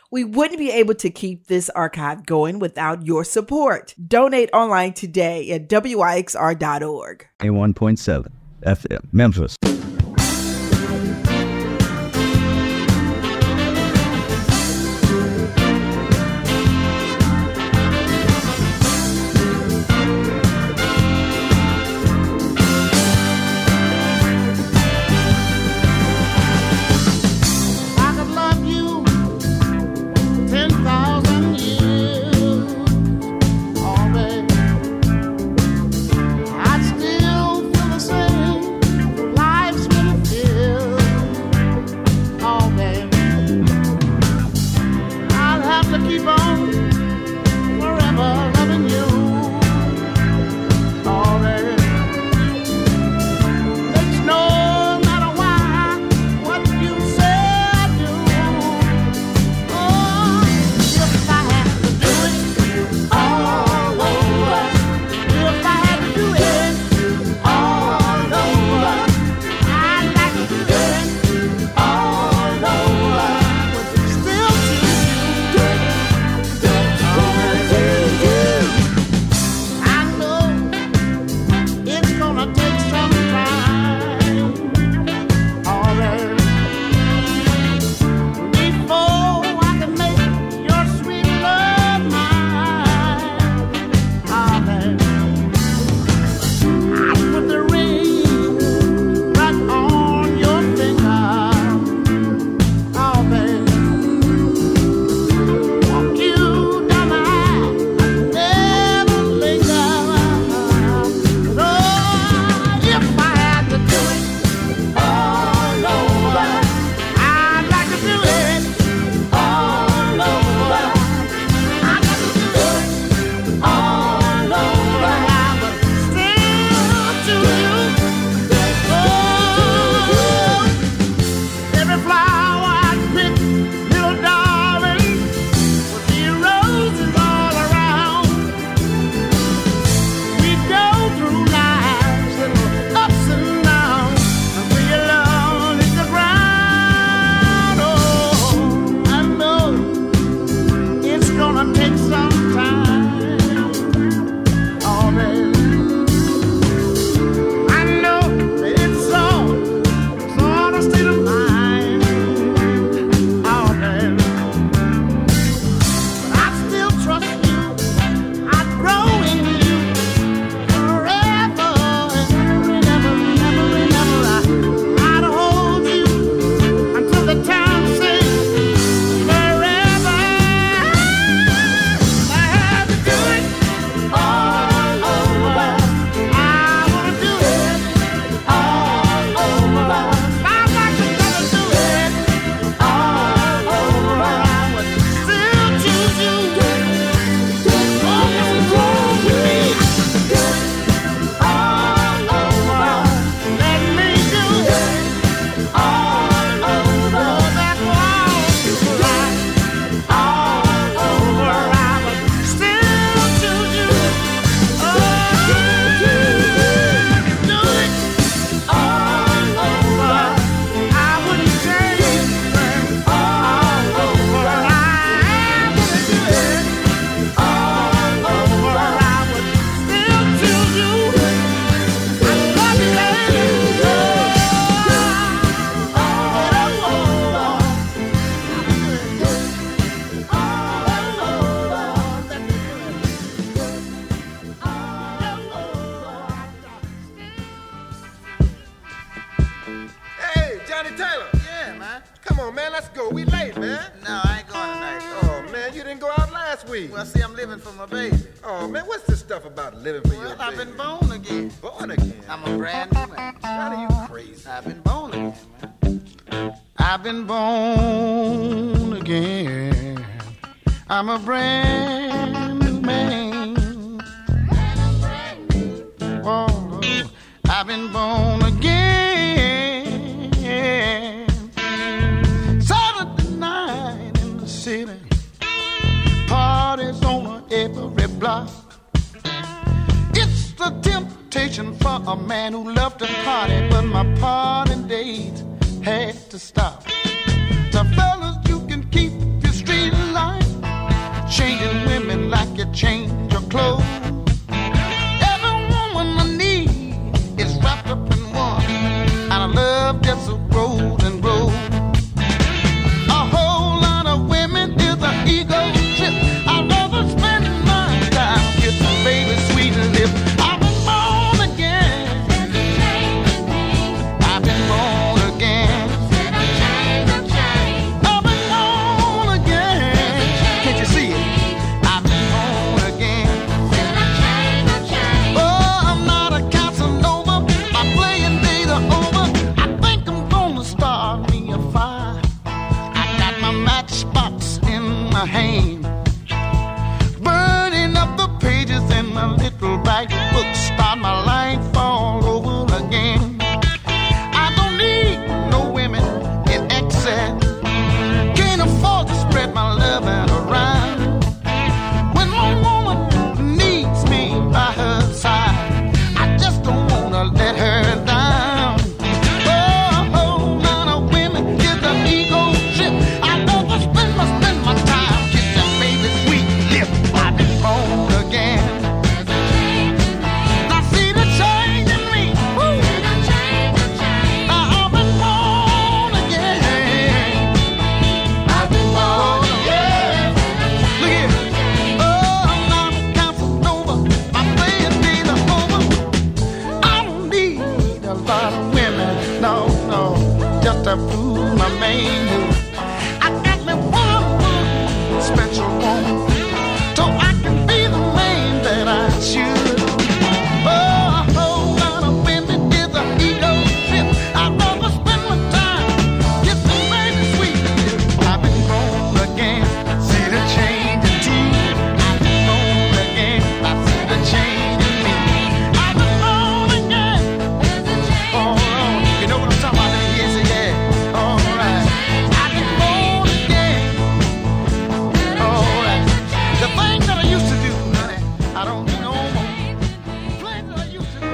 We wouldn't be able to keep this archive going without your support. Donate online today at WIXR.org. A1.7 FM, Memphis. Had to stop. So fellas, you can keep your street my hand, burning up the pages in my little black book, start my life all over again. I don't need no women in excess, can't afford to spread my love out around. When my woman needs me by her side, I just don't wanna let her down. Oh, a whole lot of women give the ego trip. I never spend my time kissing baby sweet lips. I've been born again. Now see the change in me. Woo. Now I've been born again. I've been born again. Look here. Oh, now the council's over. My playing days are over. I don't need a lot of women, no, just to prove my main move. I got me one special woman, so I can be the man that I should. Oh, a whole lot of women is a ego trip. I never spend my time kissing baby sweet lips. I've been born again, see the change in tea. I've been born again, I see the change in me. I've been born again. Oh, you know what I'm talking about? Yes, yeah. All right. I've been born again. All right. The things that I used to do, honey, I don't do no more. The things that I used to do.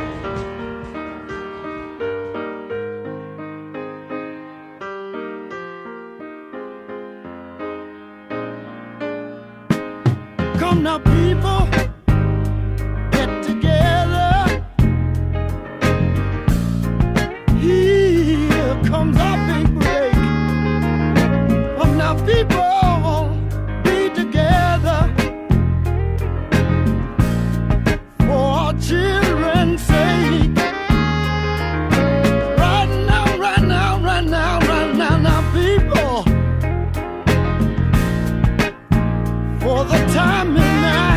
Come now, people, get together. Here comes our big break. Come now, people, be together for our children's sake. Right now, people, for the time in now.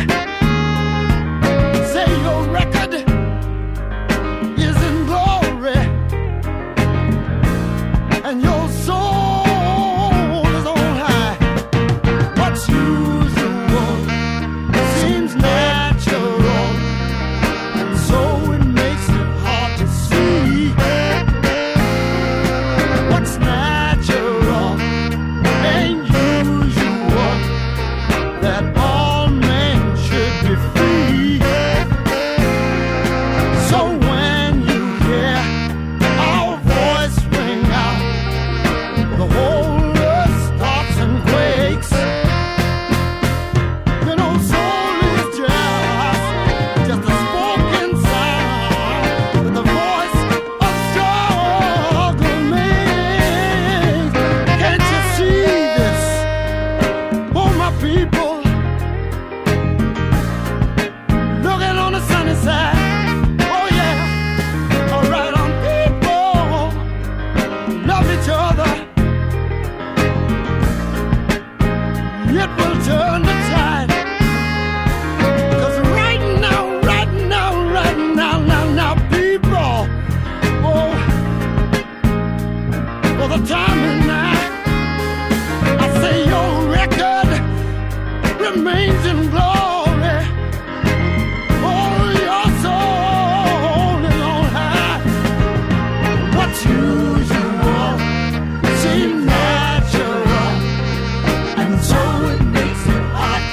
Say your record is in glory, and your soul is on high. What's usual seems natural, and so it makes it hard to see. What's natural ain't usual, that all men should be free. So when you hear our voice ring out, the whole earth stops and quakes. You know, soul is just a spoken sound that the voice of struggle makes. Can't you see this? Oh, my people, looking on the sunny side. Oh, yeah. All right, on people, love each other. It will turn the tide. 'Cause right now, people, oh, for the time and now, I say your record remains in glory. Oh, your soul is on high. What's usual seems natural, and so it makes it hard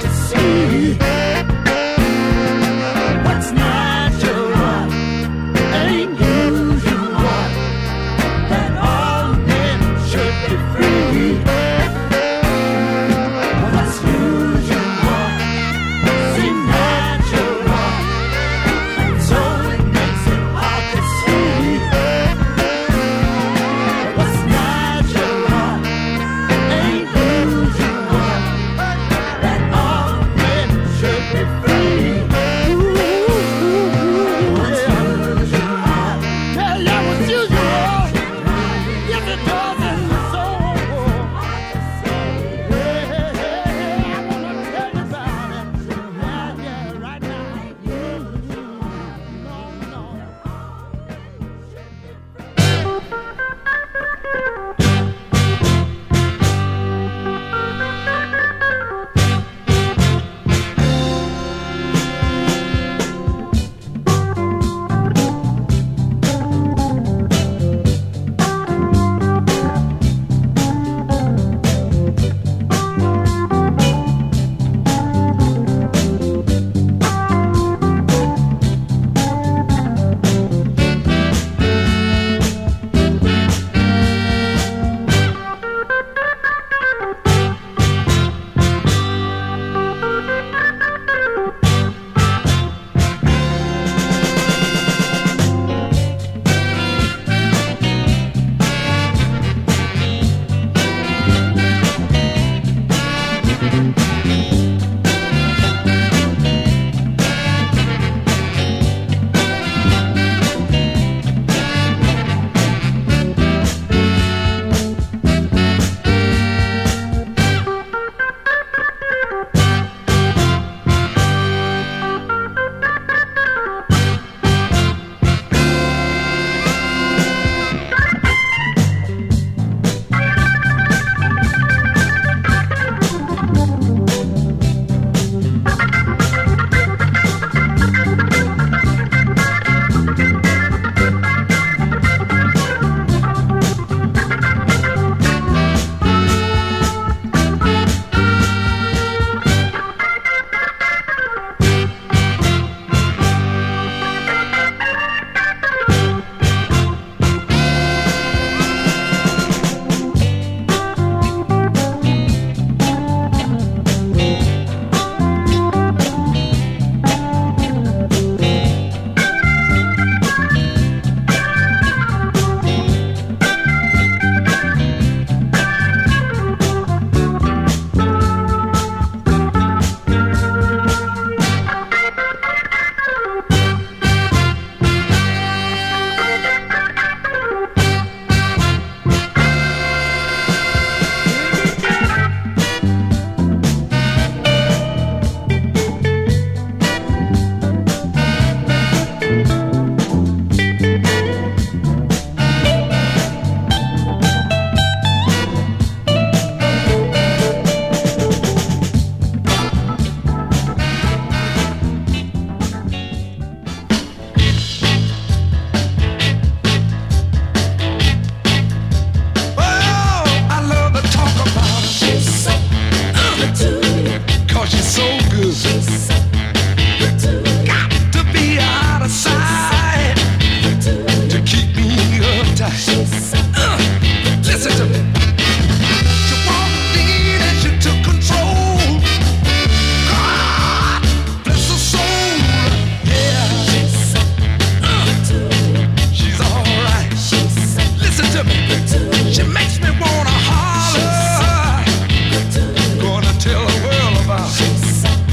She's so good. Got to be out of sight to keep me uptight. Listen to me. She walked in and she took control. God bless her soul. Yeah. She's alright. Listen to me. She makes me wanna holler. Gonna tell the world about it.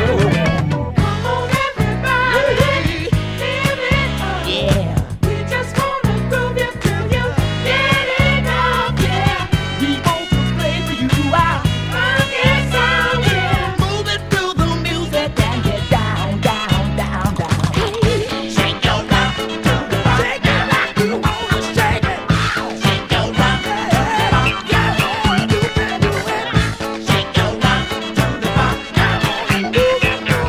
Shake your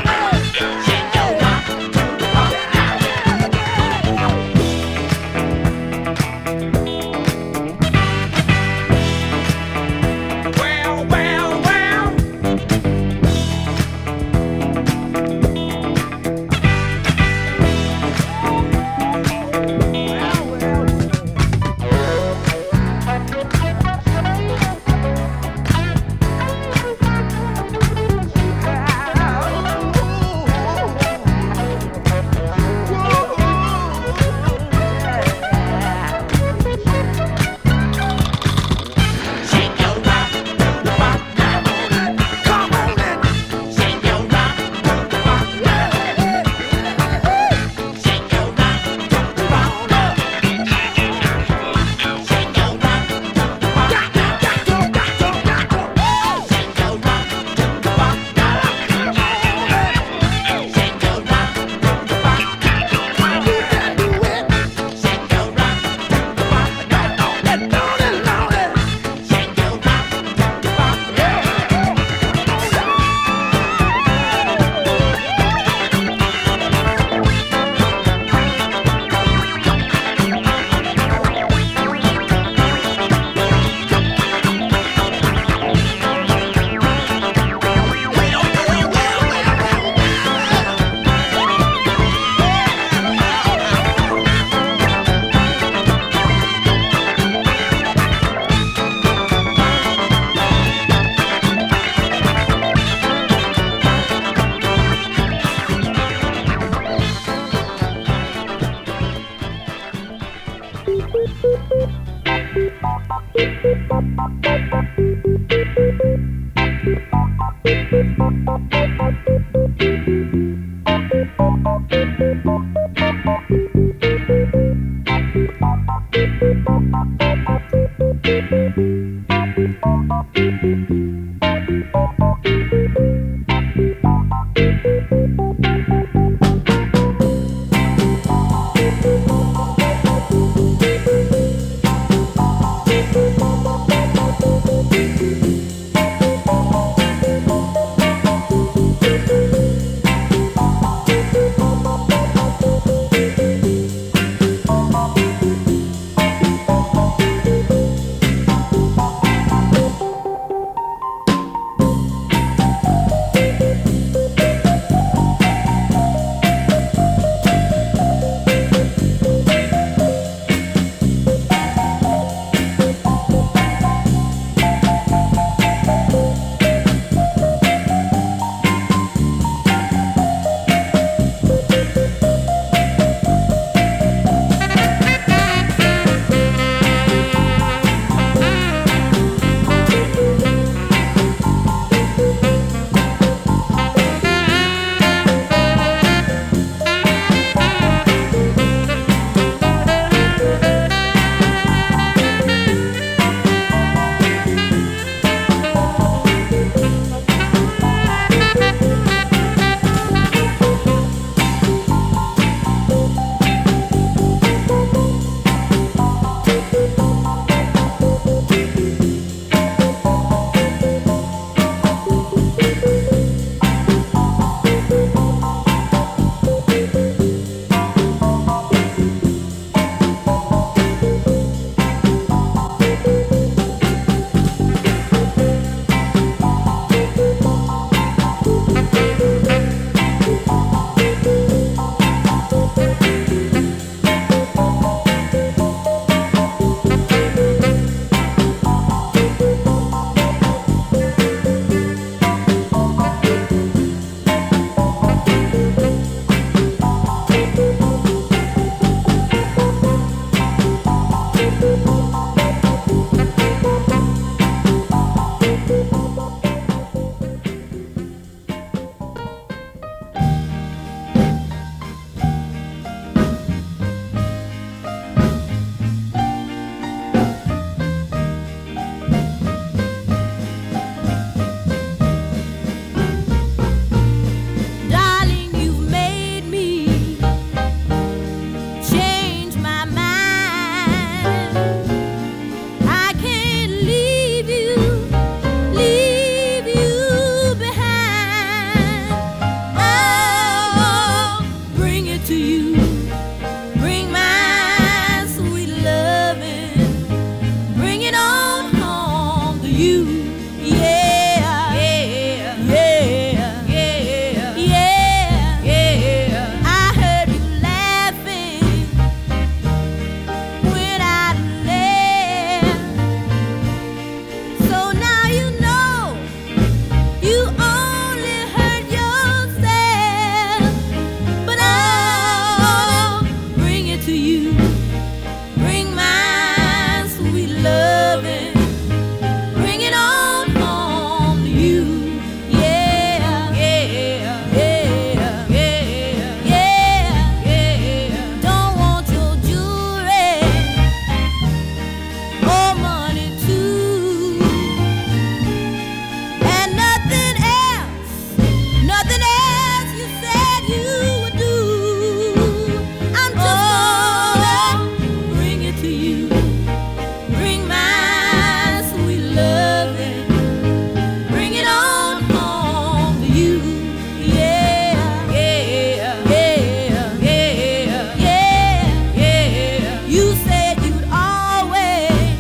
nothing else you said you would do. I'm just gonna bring it to you. Bring my sweet loving. Bring it on home to you. Yeah, yeah, yeah, yeah, yeah, yeah. You said you'd always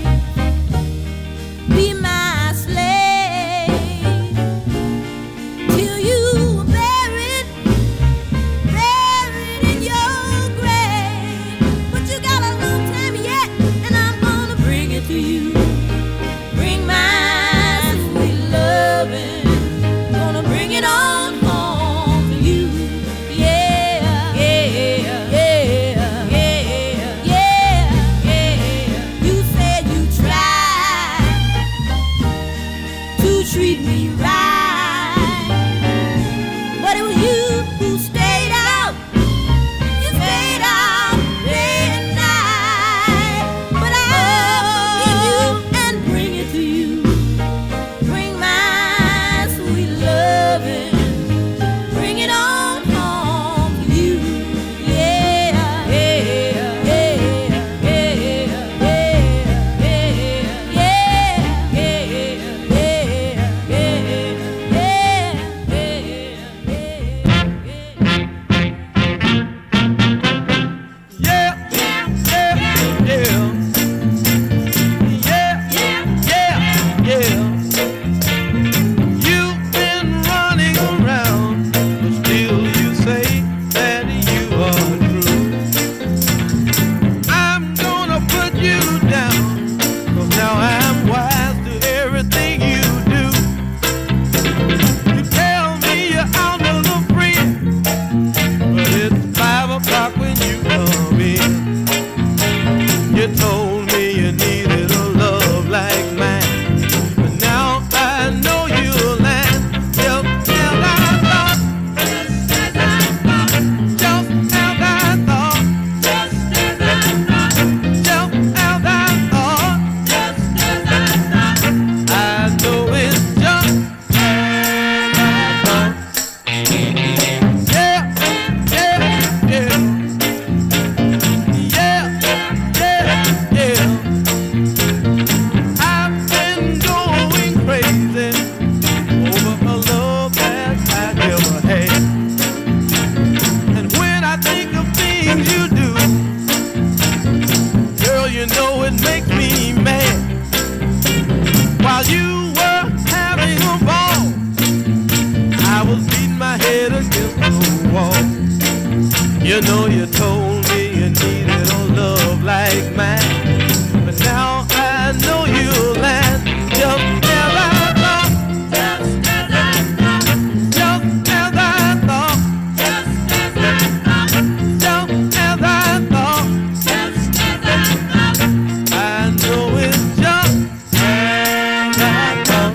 be my slave till you were buried in your grave. But you got a long time yet, and I'm gonna bring it to you. Bring my sweet loving, gonna bring it on home to you. Yeah, yeah, yeah, yeah, yeah, yeah. You said you tried to treat me right, but it was you who stayed out. You stayed out day and night. But I'll give you and bring it to you. Bring my sweet loving. Bring it on home to you. Yeah, yeah, yeah, yeah, yeah, yeah, yeah, You've been running around, but still you say that you are true. I'm gonna put you down, 'cause now I'm wise to everything you do. You tell me you're out to look free, but it's 5 o'clock when you come in. You told me you needed a love like mine, but now I know you're lying. Just as I thought, just as I thought, just as I thought, just as I thought, just as I thought, just as I thought. I know it's just as I thought. Yeah, yeah, yeah. Yeah, yeah, yeah. I've been going crazy over a love that I never had. And when I think of things you do, girl, you know it makes me mad. While you were having a ball, I was beating my head against the wall. You know you told me you needed a love like mine, but now I know you're lying. Just as I thought, just as I thought, just as I thought, just as I thought, just as I thought, just as I thought. I know it's just as I thought.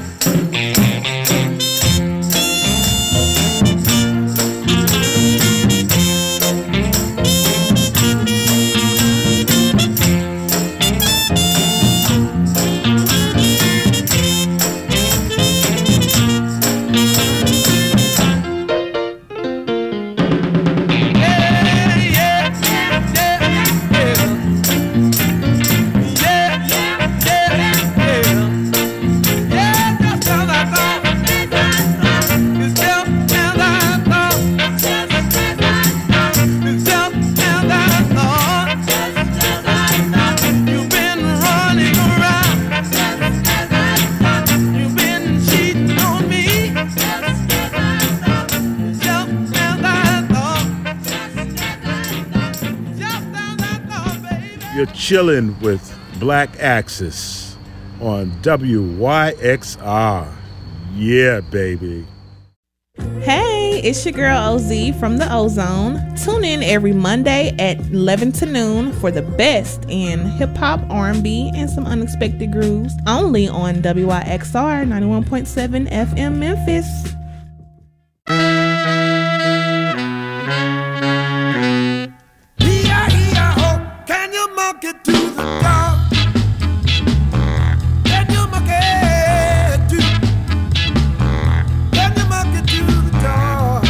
You're chilling with Black Axis on WYXR. Yeah, baby. Hey, it's your girl OZ from the Ozone. Tune in every Monday at 11 to noon for the best in hip-hop, R&B, and some unexpected grooves. Only on WYXR 91.7 FM Memphis. Can you monkey to the dog? Can you monkey to? Can you monkey to the dog?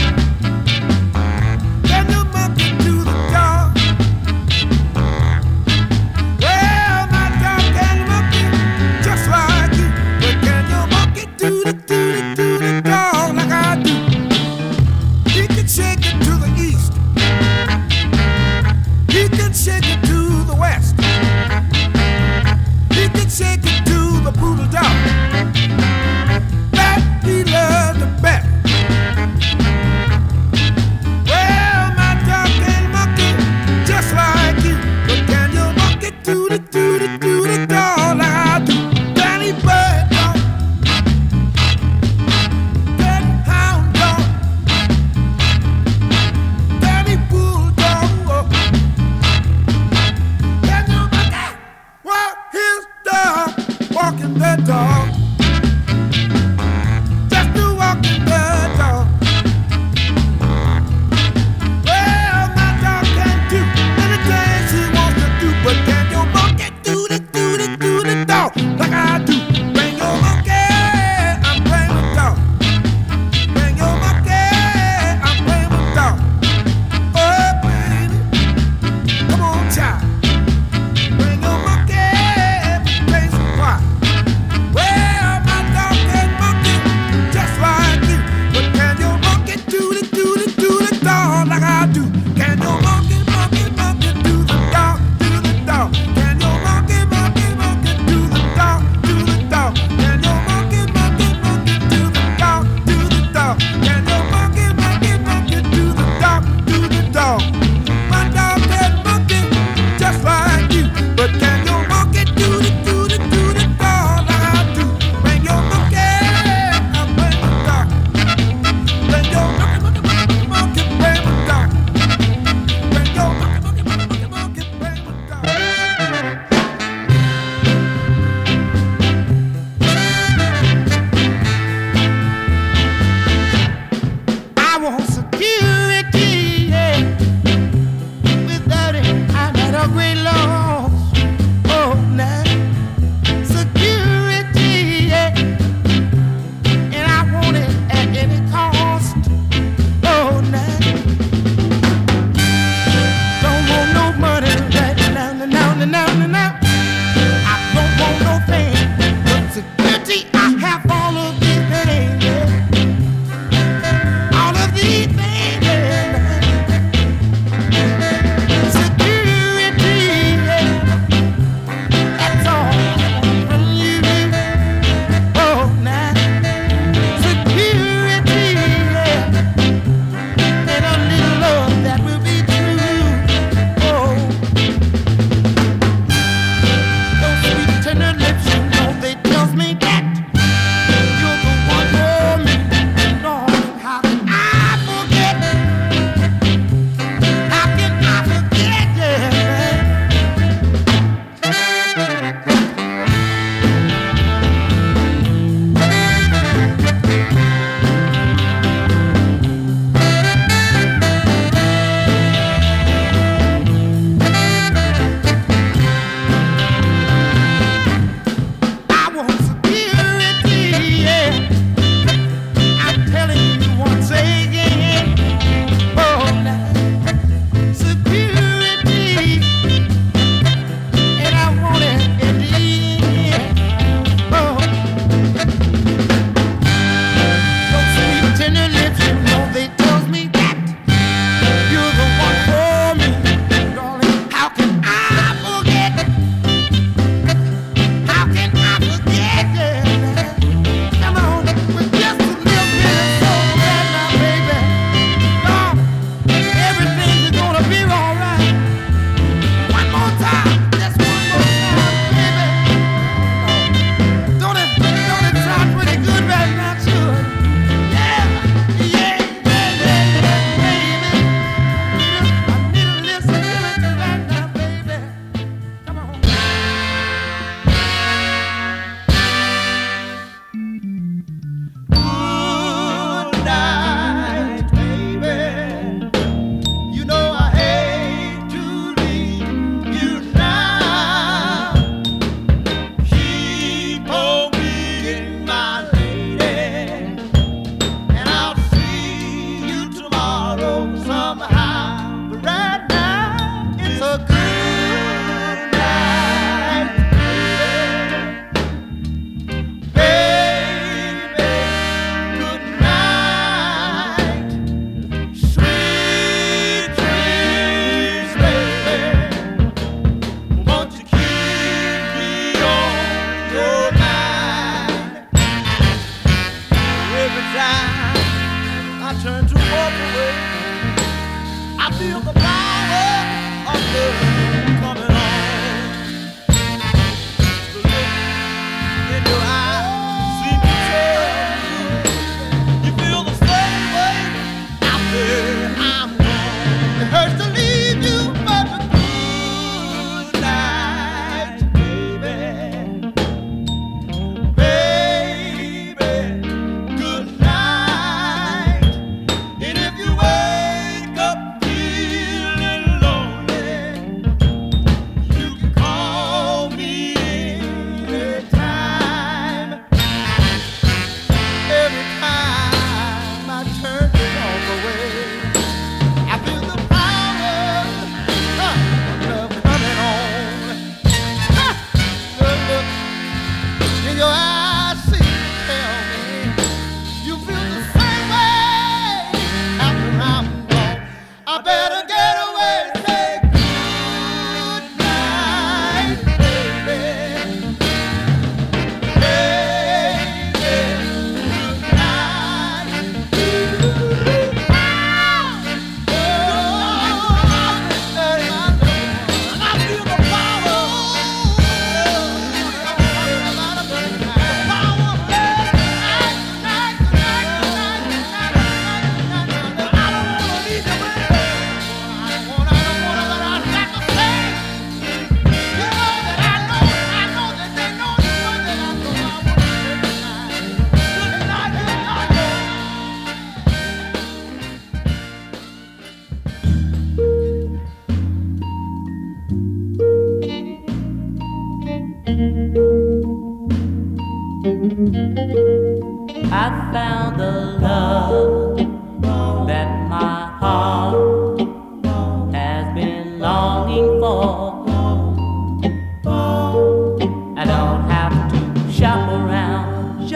feel the power of love coming on. The look in your eyes seems to tell me you feel the same way after I'm gone. It hurts to leave you, but a good night, baby, good night. And if you wake up feeling lonely, you can call me anytime. Every time I turn the walk away, I feel the power of love coming on. Look in your eyes, see, tell me you feel the same way after I'm gone. I better get away. Say good night, baby. I found the love that my heart has been longing for. I don't have to shop around,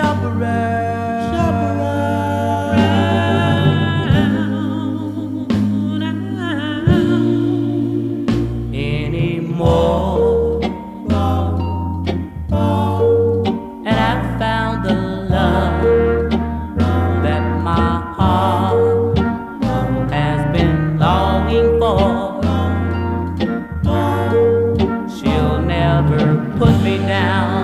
anymore. And I found the love that my heart has been longing for. She'll never put me down,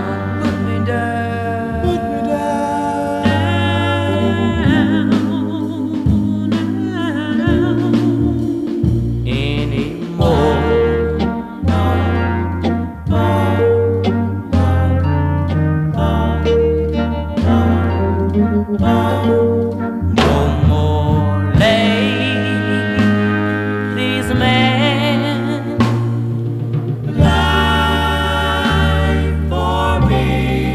anymore. No more ladies, man, life for me.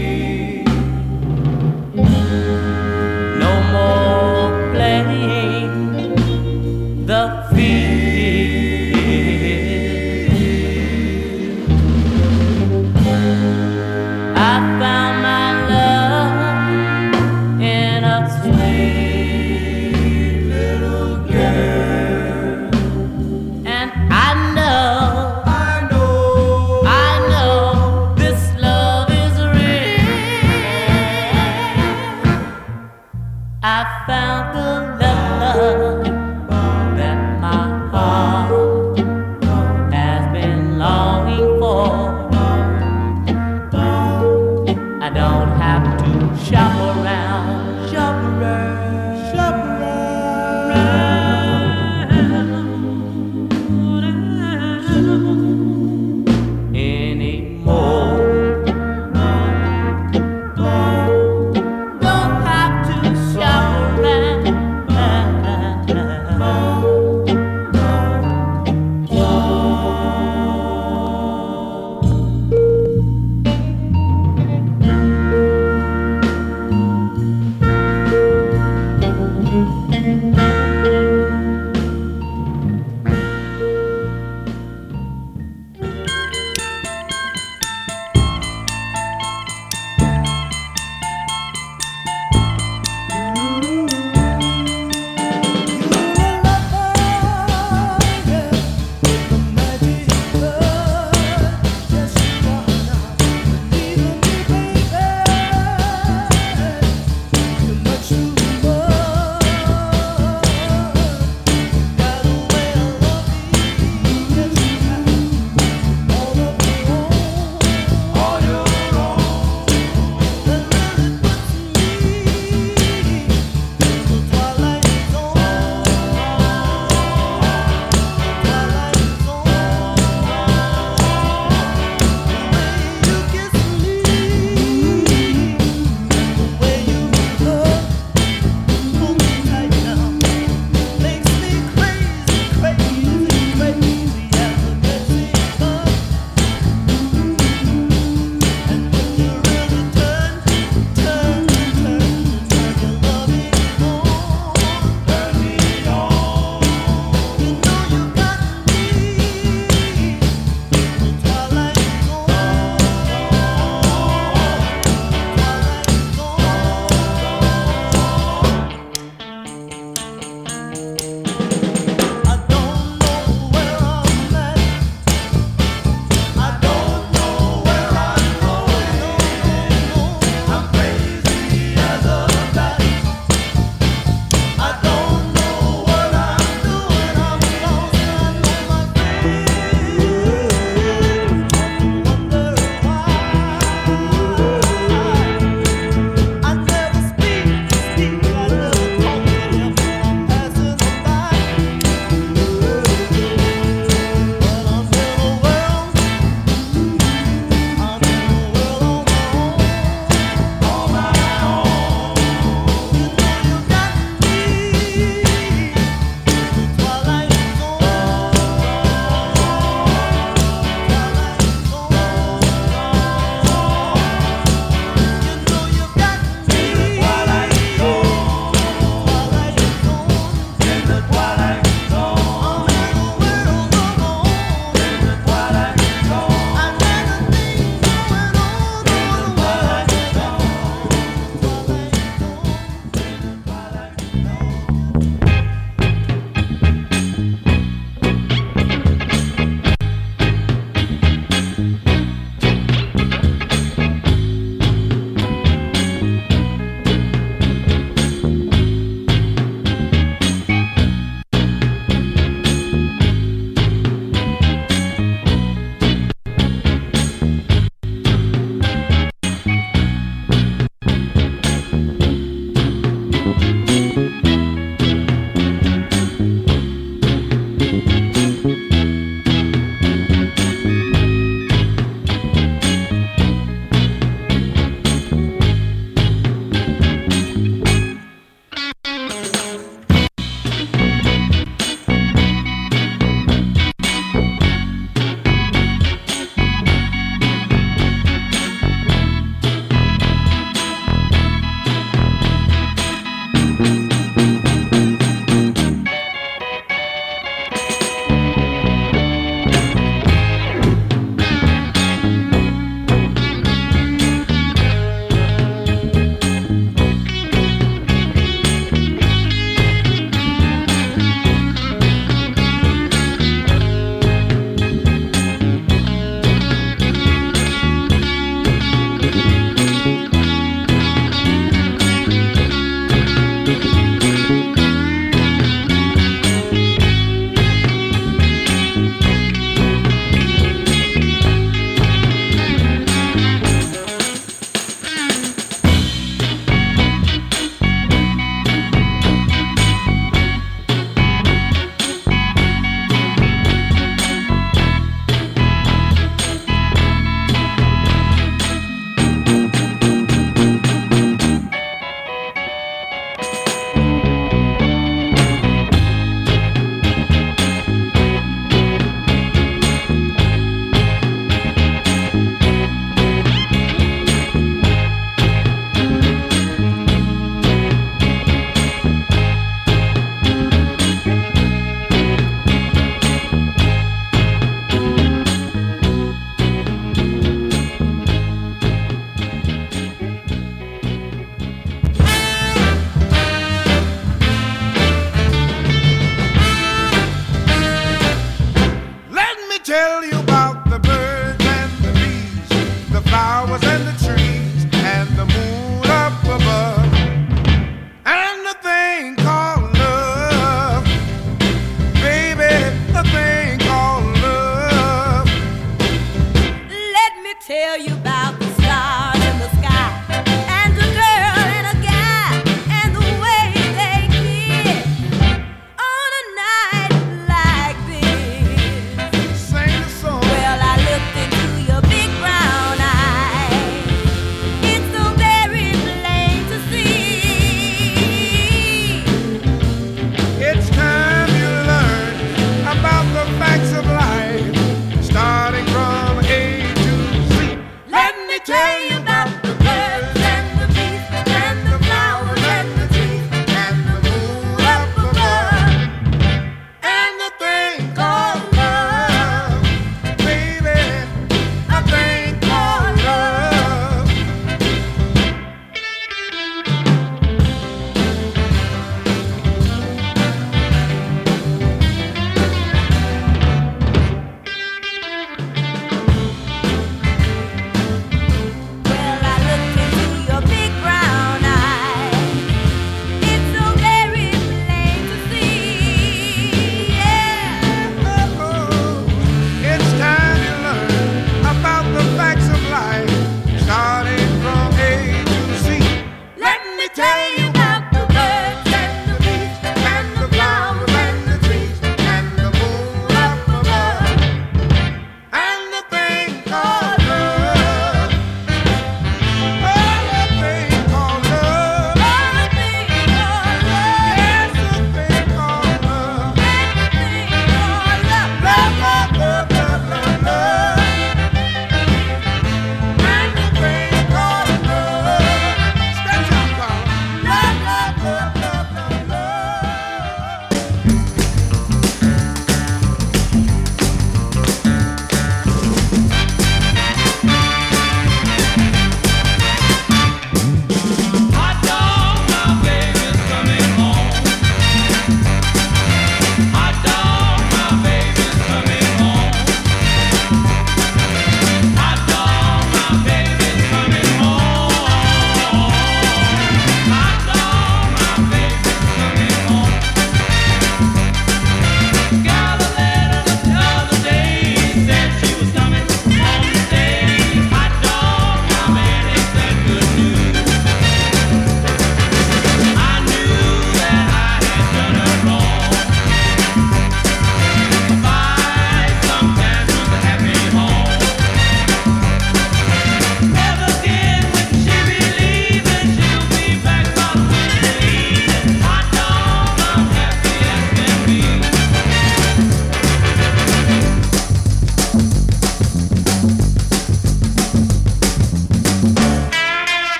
No more playing the field. I found my love in a sweet little girl, and I know this love is real. I found the love that my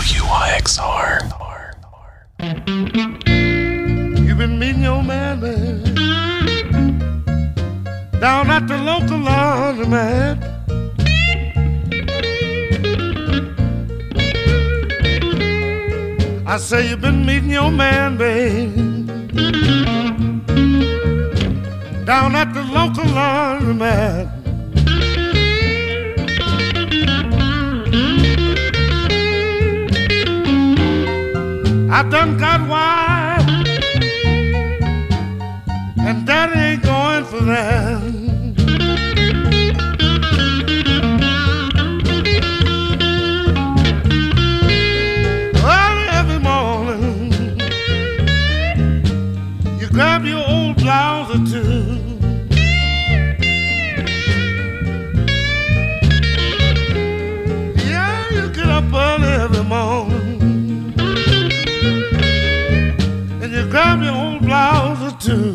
WYXR. You've been meeting your man, baby, down at the local laundromat. I say you've been meeting your man, babe, down at the local laundromat. I done got wild, and daddy ain't going for that. Early every morning, you grab your old blouse or two, yeah, you get up early every morning, grab your old blouse or two.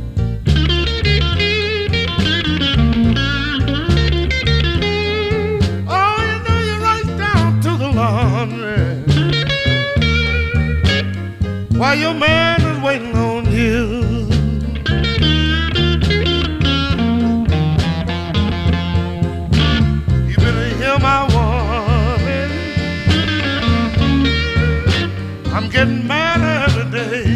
Oh, you know you're right down to the laundry while your man is waiting on you. You better hear my warning. I'm getting mad every day.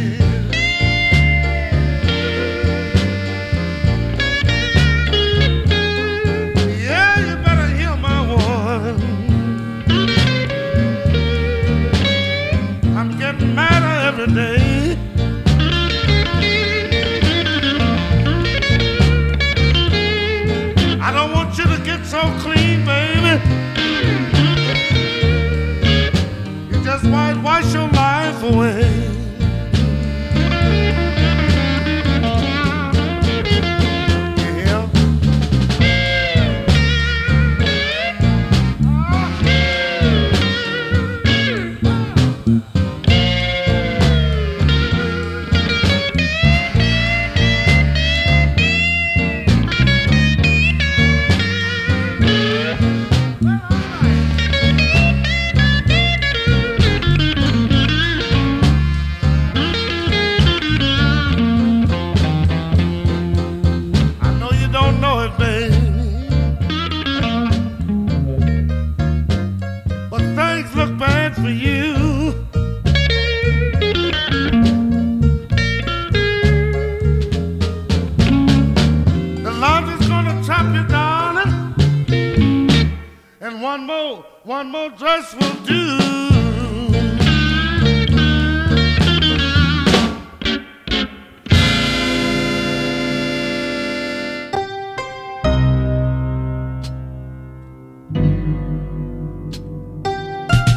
Every day. I don't want you to get so clean, baby. You just might wash your life away. One more dress will do.